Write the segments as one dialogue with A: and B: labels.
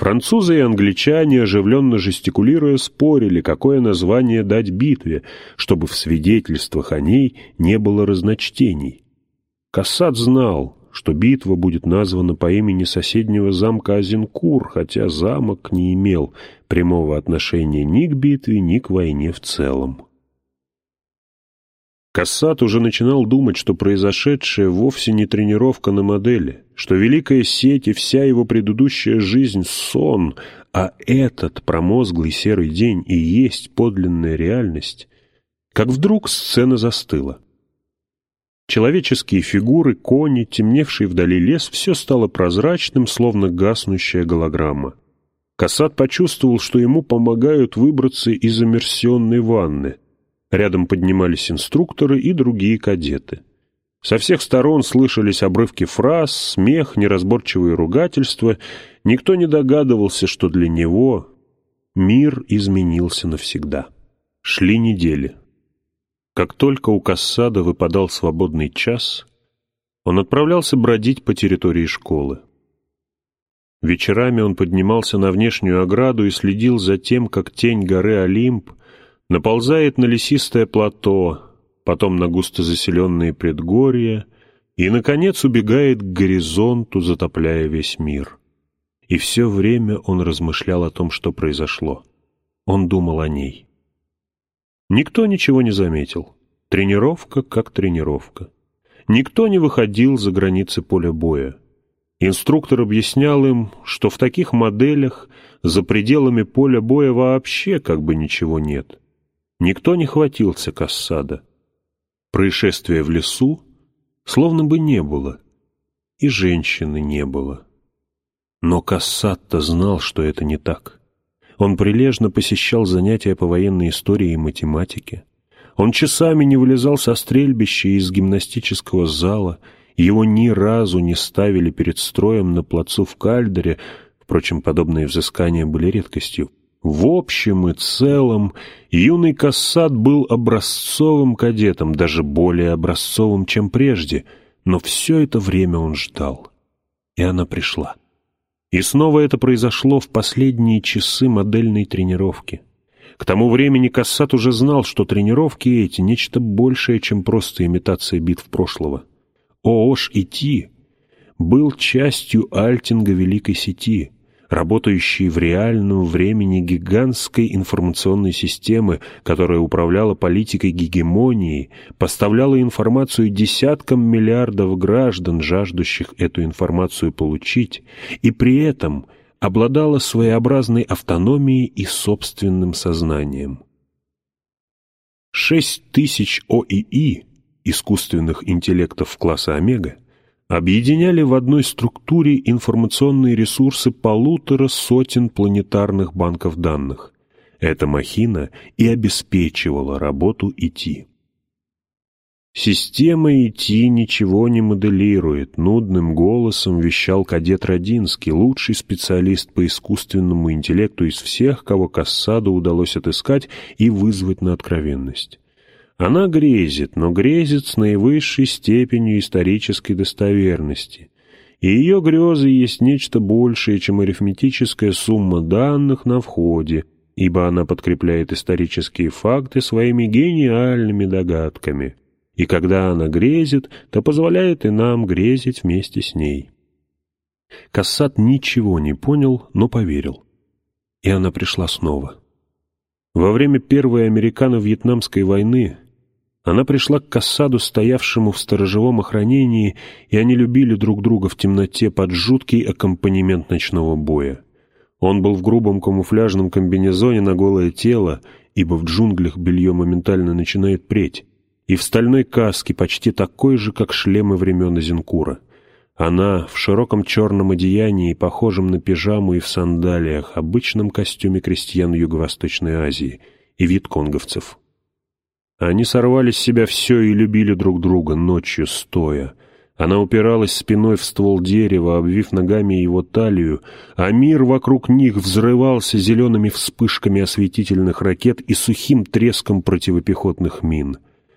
A: Французы и англичане, оживленно жестикулируя, спорили, какое название дать битве, чтобы в свидетельствах о ней не было разночтений. Кассат знал, что битва будет названа по имени соседнего замка Азинкур, хотя замок не имел прямого отношения ни к битве, ни к войне в целом. Кассат уже начинал думать, что произошедшее вовсе не тренировка на модели, что Великая Сеть и вся его предыдущая жизнь — сон, а этот промозглый серый день и есть подлинная реальность, как вдруг сцена застыла. Человеческие фигуры, кони, темневший вдали лес — все стало прозрачным, словно гаснущая голограмма. Кассат почувствовал, что ему помогают выбраться из иммерсионной ванны. Рядом поднимались инструкторы и другие кадеты. Со всех сторон слышались обрывки фраз, смех, неразборчивые ругательства. Никто не догадывался, что для него мир изменился навсегда. Шли недели. Как только у Кассада выпадал свободный час, он отправлялся бродить по территории школы. Вечерами он поднимался на внешнюю ограду и следил за тем, как тень горы Олимп наползает на лесистое плато, потом на густо заселенные предгорья и, наконец, убегает к горизонту, затопляя весь мир. И все время он размышлял о том, что произошло. Он думал о ней. Никто ничего не заметил. Тренировка как тренировка. Никто не выходил за границы поля боя. Инструктор объяснял им, что в таких моделях за пределами поля боя вообще как бы ничего нет. Никто не хватился Кассада. Происшествия в лесу словно бы не было, и женщины не было. Но Кассад-то знал, что это не так. Он прилежно посещал занятия по военной истории и математике. Он часами не вылезал со стрельбища и из гимнастического зала. Его ни разу не ставили перед строем на плацу в Кальдере. Впрочем, подобные взыскания были редкостью. В общем и целом, юный Кассад был образцовым кадетом, даже более образцовым, чем прежде, но все это время он ждал. И она пришла. И снова это произошло в последние часы модельной тренировки. К тому времени Кассад уже знал, что тренировки эти — нечто большее, чем просто имитация битв прошлого. ООШ-ИТ был частью альтинга Великой Сети, работающей в реальном времени гигантской информационной системы, которая управляла политикой гегемонии, поставляла информацию десяткам миллиардов граждан, жаждущих эту информацию получить, и при этом обладала своеобразной автономией и собственным сознанием. 6000 ОИИ, искусственных интеллектов класса Омега, объединяли в одной структуре информационные ресурсы 150 планетарных банков данных. Эта махина и обеспечивала работу ИТ. «Система ИТ ничего не моделирует», — нудным голосом вещал кадет Родинский, лучший специалист по искусственному интеллекту из всех, кого Кассаду удалось отыскать и вызвать на откровенность. Она грезит, но грезит с наивысшей степенью исторической достоверности. И ее грезы есть нечто большее, чем арифметическая сумма данных на входе, ибо она подкрепляет исторические факты своими гениальными догадками. И когда она грезит, то позволяет и нам грезить вместе с ней. Кассад ничего не понял, но поверил. И она пришла снова. Во время Первой Американо-Вьетнамской войны она пришла к Кассаду, стоявшему в сторожевом охранении, и они любили друг друга в темноте под жуткий аккомпанемент ночного боя. Он был в грубом камуфляжном комбинезоне на голое тело, ибо в джунглях белье моментально начинает преть, и в стальной каске, почти такой же, как шлемы времен Азинкура. Она в широком черном одеянии, похожем на пижаму, и в сандалиях, обычном костюме крестьян Юго-Восточной Азии и вьетконговцев. Они сорвали с себя все и любили друг друга ночью стоя. Она упиралась спиной в ствол дерева, обвив ногами его талию, а мир вокруг них взрывался зелеными вспышками осветительных ракет и сухим треском противопехотных мин.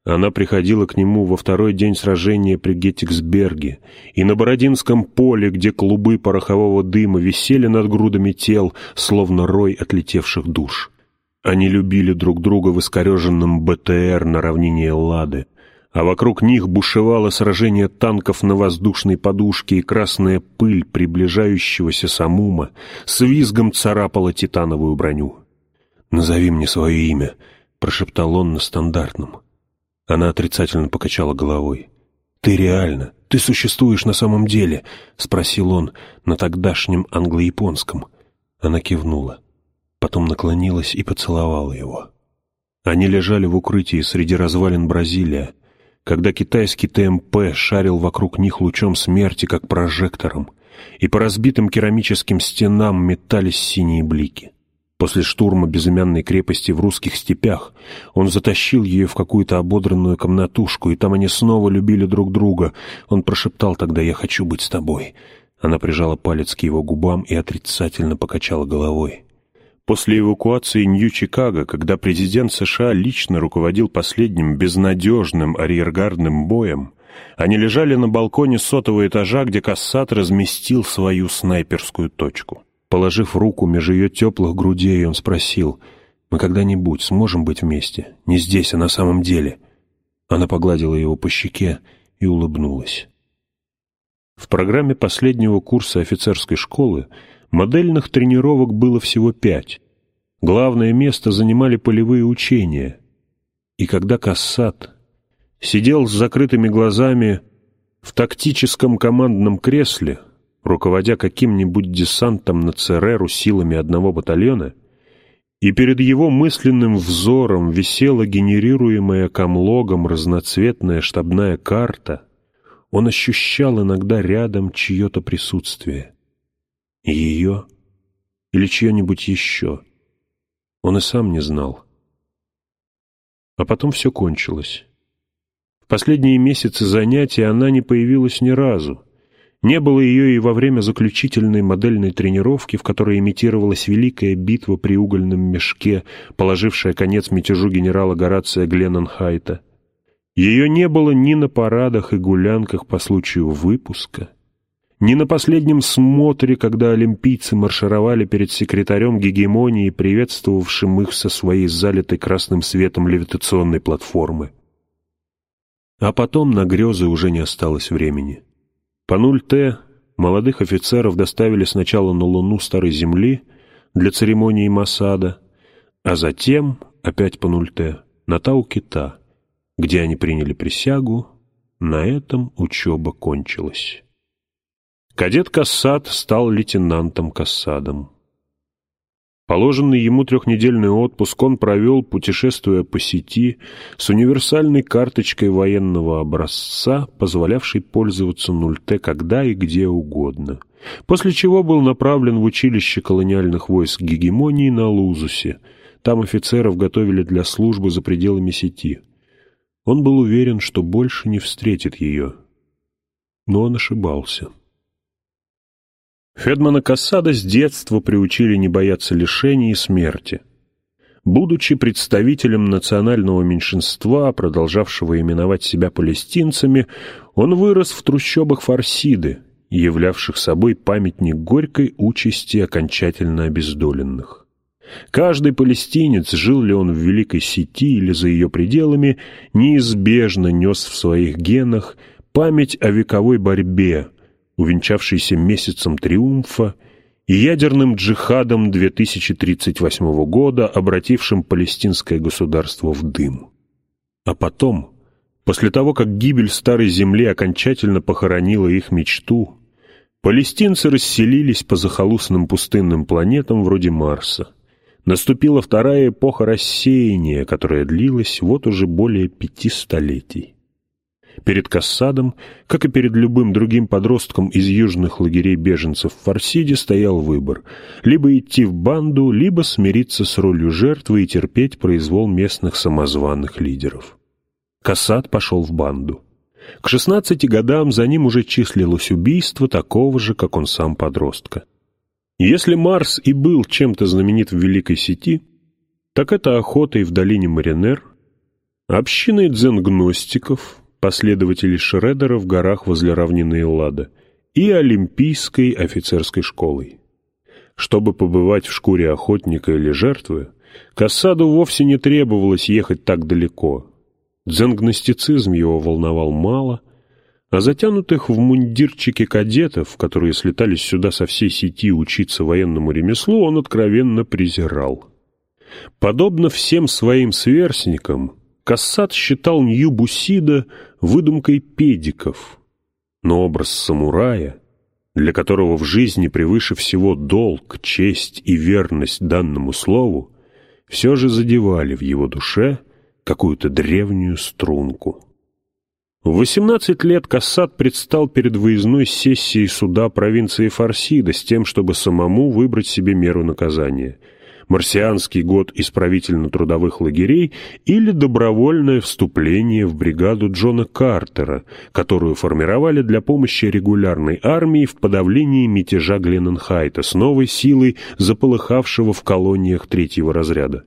A: Она приходила к нему во второй день сражения при Геттиксберге и на Бородинском поле, где клубы порохового дыма висели над грудами тел, словно рой отлетевших душ. Они любили друг друга в искореженном БТР на равнине Эллады, а вокруг них бушевало сражение танков на воздушной подушке, и красная пыль приближающегося Самума с визгом царапала титановую броню. «Назови мне свое имя», — прошептал он на стандартном. Она отрицательно покачала головой. «Ты реально? Ты существуешь на самом деле?» — спросил он на тогдашнем англо-японском. Она кивнула, потом наклонилась и поцеловала его. Они лежали в укрытии среди развалин Бразилия, когда китайский ТМП шарил вокруг них лучом смерти, как прожектором, и по разбитым керамическим стенам метались синие блики. После штурма безымянной крепости в русских степях он затащил ее в какую-то ободранную комнатушку, и там они снова любили друг друга. Он прошептал тогда: «Я хочу быть с тобой». Она прижала палец к его губам и отрицательно покачала головой. После эвакуации Нью-Чикаго, когда президент США лично руководил последним безнадежным арьергардным боем, они лежали на балконе 100-го этажа, где Кассат разместил свою снайперскую точку. Положив руку меж ее теплых грудей, он спросил: «Мы когда-нибудь сможем быть вместе? Не здесь, а на самом деле?» Она погладила его по щеке и улыбнулась. В программе последнего курса офицерской школы модельных тренировок было всего 5. Главное место занимали полевые учения. И когда Кассат сидел с закрытыми глазами в тактическом командном кресле, руководя каким-нибудь десантом на Цереру силами одного батальона, и перед его мысленным взором висела генерируемая комлогом разноцветная штабная карта, он ощущал иногда рядом чье-то присутствие. Ее или чье-нибудь еще. Он и сам не знал. А потом все кончилось. В последние месяцы занятий она не появилась ни разу. Не было ее и во время заключительной модельной тренировки, в которой имитировалась великая битва при угольном мешке, положившая конец мятежу генерала Горация Гленненхайта. Ее не было ни на парадах и гулянках по случаю выпуска, ни на последнем смотре, когда олимпийцы маршировали перед секретарем гегемонии, приветствовавшим их со своей залитой красным светом левитационной платформы. А потом на грезы уже не осталось времени. По 0Т молодых офицеров доставили сначала на Луну Старой Земли для церемонии Масада, а затем, опять по 0Т, на Тау-Кита, где они приняли присягу. На этом учеба кончилась. Кадет Кассат стал лейтенантом Кассадом. Положенный ему 3-недельный отпуск он провел, путешествуя по сети, с универсальной карточкой военного образца, позволявшей пользоваться 0Т когда и где угодно, после чего был направлен в училище колониальных войск гегемонии на Лузусе. Там офицеров готовили для службы за пределами сети. Он был уверен, что больше не встретит ее. Но он ошибался. Федмана Кассада с детства приучили не бояться лишений и смерти. Будучи представителем национального меньшинства, продолжавшего именовать себя палестинцами, он вырос в трущобах Фарсиды, являвших собой памятник горькой участи окончательно обездоленных. Каждый палестинец, жил ли он в Великой Сети или за ее пределами, неизбежно нес в своих генах память о вековой борьбе, увенчавшийся месяцем триумфа и ядерным джихадом 2038 года, обратившим палестинское государство в дым. А потом, после того, как гибель Старой Земли окончательно похоронила их мечту, палестинцы расселились по захолустным пустынным планетам вроде Марса. Наступила вторая эпоха рассеяния, которая длилась вот уже более 5 столетий. Перед Кассадом, как и перед любым другим подростком из южных лагерей беженцев в Фарсиде, стоял выбор: либо идти в банду, либо смириться с ролью жертвы и терпеть произвол местных самозваных лидеров. Кассад пошел в банду. К 16 годам за ним уже числилось убийство такого же, как он сам, подростка. Если Марс и был чем-то знаменит в Великой Сети, так это охотой в долине Маринер, общиной дзен-гностиков, последователей Шредера в горах возле равнины Эллада, и Олимпийской офицерской школой. Чтобы побывать в шкуре охотника или жертвы, Кассаду вовсе не требовалось ехать так далеко. Дзен-гностицизм его волновал мало, а затянутых в мундирчики кадетов, которые слетались сюда со всей сети учиться военному ремеслу, он откровенно презирал. Подобно всем своим сверстникам, Кассад считал Нью-Бусида выдумкой педиков, но образ самурая, для которого в жизни превыше всего долг, честь и верность данному слову, все же задевали в его душе какую-то древнюю струнку. В 18 лет Кассад предстал перед выездной сессией суда провинции Фарсида с тем, чтобы самому выбрать себе меру наказания – марсианский год исправительно-трудовых лагерей или добровольное вступление в бригаду Джона Картера, которую формировали для помощи регулярной армии в подавлении мятежа Гленненхайта с новой силой, заполыхавшего в колониях третьего разряда.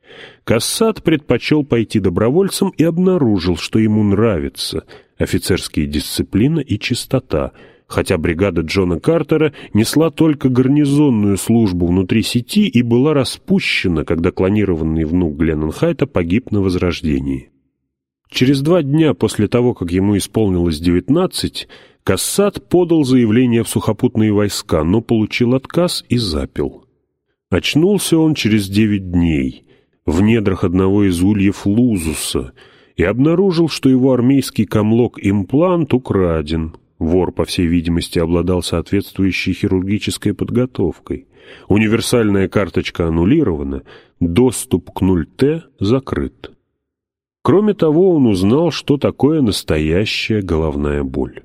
A: Кассад предпочел пойти добровольцем и обнаружил, что ему нравится офицерская дисциплина и чистота, хотя бригада Джона Картера несла только гарнизонную службу внутри сети и была распущена, когда клонированный внук Гленненхайта погиб на Возрождении. Через 2 дня после того, как ему исполнилось 19, Кассад подал заявление в сухопутные войска, но получил отказ и запил. Очнулся он через 9 дней в недрах одного из ульев Лузуса и обнаружил, что его армейский камлок-имплант украден. Вор, по всей видимости, обладал соответствующей хирургической подготовкой. Универсальная карточка аннулирована, доступ к 0Т закрыт. Кроме того, он узнал, что такое настоящая головная боль.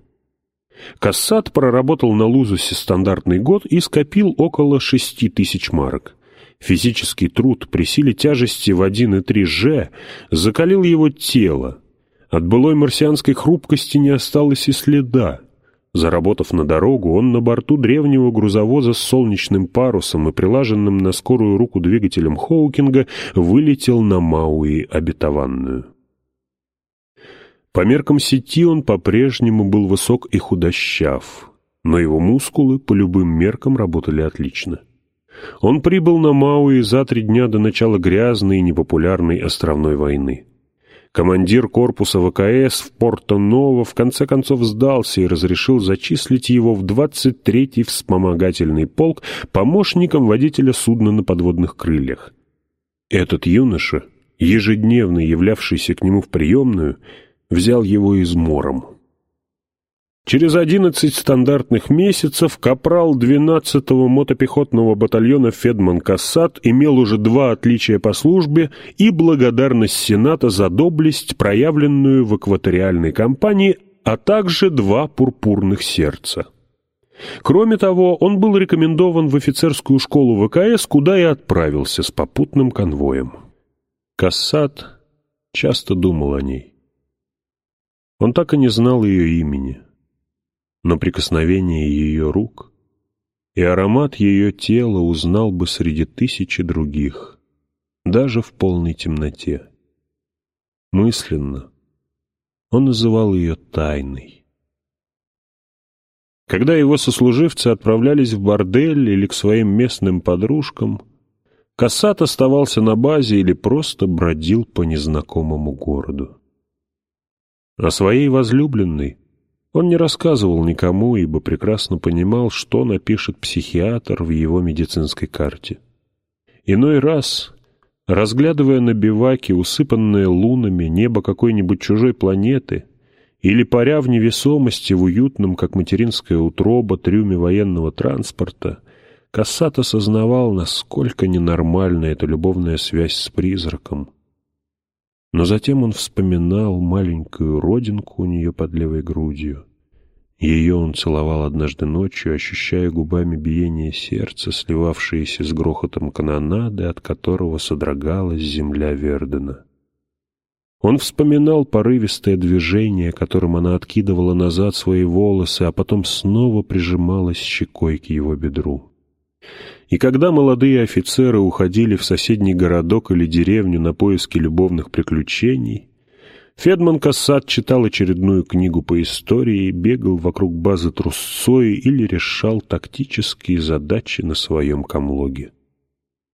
A: Кассад проработал на Лузусе стандартный год и скопил около 6000 марок. Физический труд при силе тяжести в 1,3 Ж закалил его тело. От былой марсианской хрупкости не осталось и следа. Заработав на дорогу, он на борту древнего грузовоза с солнечным парусом и прилаженным на скорую руку двигателем Хоукинга вылетел на Мауи обетованную. По меркам сети он по-прежнему был высок и худощав, но его мускулы по любым меркам работали отлично. Он прибыл на Мауи за 3 дня до начала грязной и непопулярной островной войны. Командир корпуса ВКС в Порто-Ново в конце концов сдался и разрешил зачислить его в 23-й вспомогательный полк помощником водителя судна на подводных крыльях. Этот юноша, ежедневно являвшийся к нему в приемную, взял его измором. Через 11 стандартных месяцев капрал 12-го мотопехотного батальона Федман Кассад имел уже 2 отличия по службе и благодарность Сената за доблесть, проявленную в экваториальной кампании, а также 2 пурпурных сердца. Кроме того, он был рекомендован в офицерскую школу ВКС, куда и отправился с попутным конвоем. Кассад часто думал о ней. Он так и не знал ее имени. Но прикосновение ее рук и аромат ее тела узнал бы среди тысячи других, даже в полной темноте. Мысленно он называл ее тайной. Когда его сослуживцы отправлялись в бордель или к своим местным подружкам, Кассад оставался на базе или просто бродил по незнакомому городу. О своей возлюбленной он не рассказывал никому, ибо прекрасно понимал, что напишет психиатр в его медицинской карте. Иной раз, разглядывая на биваке, усыпанное лунами, небо какой-нибудь чужой планеты, или паря в невесомости в уютном, как материнская утроба, трюме военного транспорта, Кассад осознавал, насколько ненормальна эта любовная связь с призраком. Но затем он вспоминал маленькую родинку у нее под левой грудью. Ее он целовал однажды ночью, ощущая губами биение сердца, сливавшееся с грохотом канонады, от которого содрогалась земля Вердена. Он вспоминал порывистое движение, которым она откидывала назад свои волосы, а потом снова прижималась щекой к его бедру. И когда молодые офицеры уходили в соседний городок или деревню на поиски любовных приключений, Федман Кассат читал очередную книгу по истории, бегал вокруг базы трусцой или решал тактические задачи на своем камлоге.